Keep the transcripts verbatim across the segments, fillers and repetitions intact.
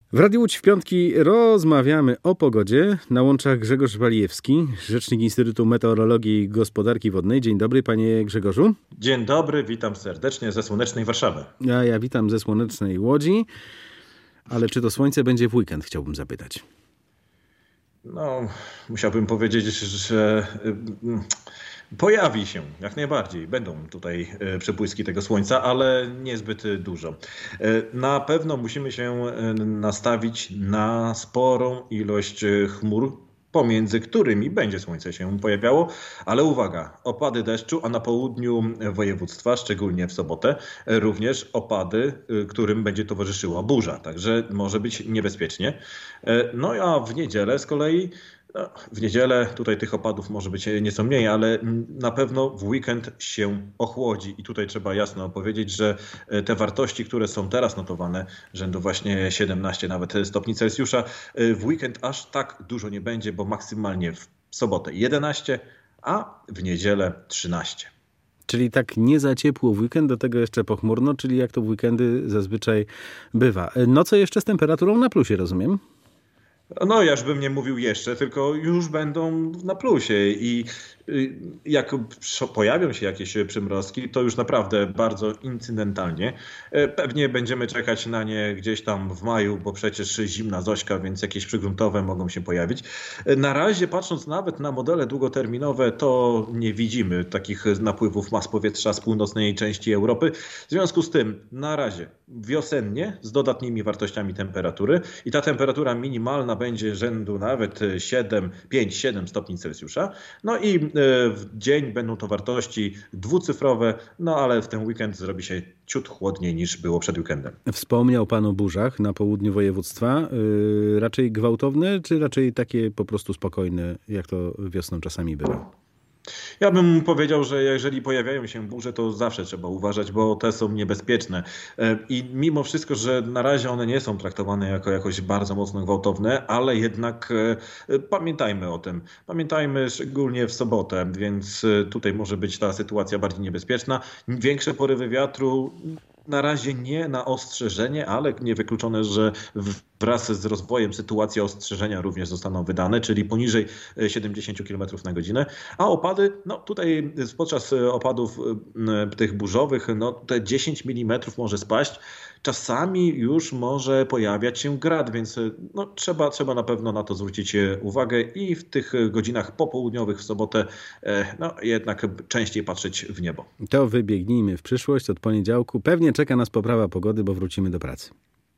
W Radiu Łódź w piątki rozmawiamy o pogodzie. Na łączach Grzegorz Walijewski, rzecznik Instytutu Meteorologii i Gospodarki Wodnej. Dzień dobry, panie Grzegorzu. Dzień dobry, witam serdecznie ze słonecznej Warszawy. Ja, ja witam ze słonecznej Łodzi. Ale czy to słońce będzie w weekend, chciałbym zapytać. No, musiałbym powiedzieć, że pojawi się, jak najbardziej. Będą tutaj przebłyski tego słońca, ale niezbyt dużo. Na pewno musimy się nastawić na sporą ilość chmur, pomiędzy którymi będzie słońce się pojawiało, ale uwaga, opady deszczu, a na południu województwa, szczególnie w sobotę, również opady, którym będzie towarzyszyła burza, także może być niebezpiecznie. No a w niedzielę z kolei, no, w niedzielę tutaj tych opadów może być nieco mniej, ale na pewno w weekend się ochłodzi i tutaj trzeba jasno powiedzieć, że te wartości, które są teraz notowane, rzędu właśnie siedemnaście nawet stopni Celsjusza, w weekend aż tak dużo nie będzie, bo maksymalnie w sobotę jedenaście, a w niedzielę trzynaście. Czyli tak nie za ciepło w weekend, do tego jeszcze pochmurno, czyli jak to w weekendy zazwyczaj bywa. Noce jeszcze z temperaturą na plusie, rozumiem? No, ja już bym nie mówił jeszcze, tylko już będą na plusie i jak pojawią się jakieś przymrozki, to już naprawdę bardzo incydentalnie. Pewnie będziemy czekać na nie gdzieś tam w maju, bo przecież zimna Zośka, więc jakieś przygruntowe mogą się pojawić. Na razie, patrząc nawet na modele długoterminowe, to nie widzimy takich napływów mas powietrza z północnej części Europy. W związku z tym na razie wiosennie z dodatnimi wartościami temperatury i ta temperatura minimalna będzie rzędu nawet siedem, pięć, siedem stopni Celsjusza. No i w dzień będą to wartości dwucyfrowe, no ale w ten weekend zrobi się ciut chłodniej niż było przed weekendem. Wspomniał pan o burzach na południu województwa. Yy, raczej gwałtowne, czy raczej takie po prostu spokojne, jak to wiosną czasami bywa? Ja bym powiedział, że jeżeli pojawiają się burze, to zawsze trzeba uważać, bo te są niebezpieczne. I mimo wszystko, że na razie one nie są traktowane jako jakoś bardzo mocno gwałtowne, ale jednak pamiętajmy o tym. Pamiętajmy szczególnie w sobotę, więc tutaj może być ta sytuacja bardziej niebezpieczna. Większe porywy wiatru, na razie nie na ostrzeżenie, ale niewykluczone, że wraz z rozwojem sytuacji ostrzeżenia również zostaną wydane, czyli poniżej siedemdziesiąt kilometrów na godzinę. A opady, no tutaj podczas opadów tych burzowych, no te dziesięć milimetrów może spaść. Czasami już może pojawiać się grad, więc no, trzeba, trzeba na pewno na to zwrócić uwagę i w tych godzinach popołudniowych w sobotę no, jednak częściej patrzeć w niebo. To wybiegnijmy w przyszłość od poniedziałku. Pewnie czeka nas poprawa pogody, bo wrócimy do pracy.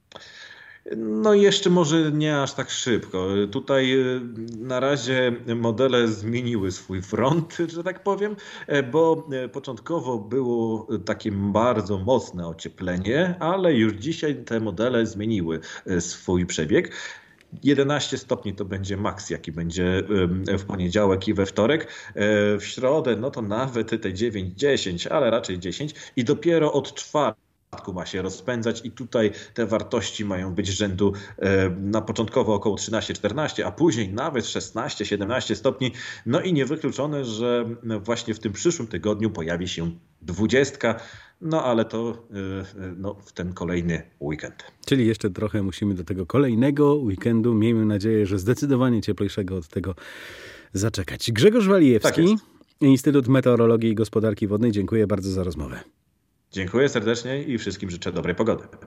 No jeszcze może nie aż tak szybko. Tutaj na razie modele zmieniły swój front, że tak powiem, bo początkowo było takie bardzo mocne ocieplenie, ale już dzisiaj te modele zmieniły swój przebieg. jedenaście stopni to będzie maks, jaki będzie w poniedziałek i we wtorek. W środę no to nawet te dziewięć dziesięć, ale raczej dziesięć i dopiero od czwartku ma się rozpędzać i tutaj te wartości mają być rzędu na początkowo około trzynaście czternaście, a później nawet szesnaście siedemnaście stopni. No i niewykluczone, że właśnie w tym przyszłym tygodniu pojawi się dwudziestka, no ale to no, w ten kolejny weekend. Czyli jeszcze trochę musimy do tego kolejnego weekendu, miejmy nadzieję, że zdecydowanie cieplejszego od tego zaczekać. Grzegorz Walijewski, tak Instytut Meteorologii i Gospodarki Wodnej, dziękuję bardzo za rozmowę. Dziękuję serdecznie i wszystkim życzę dobrej pogody.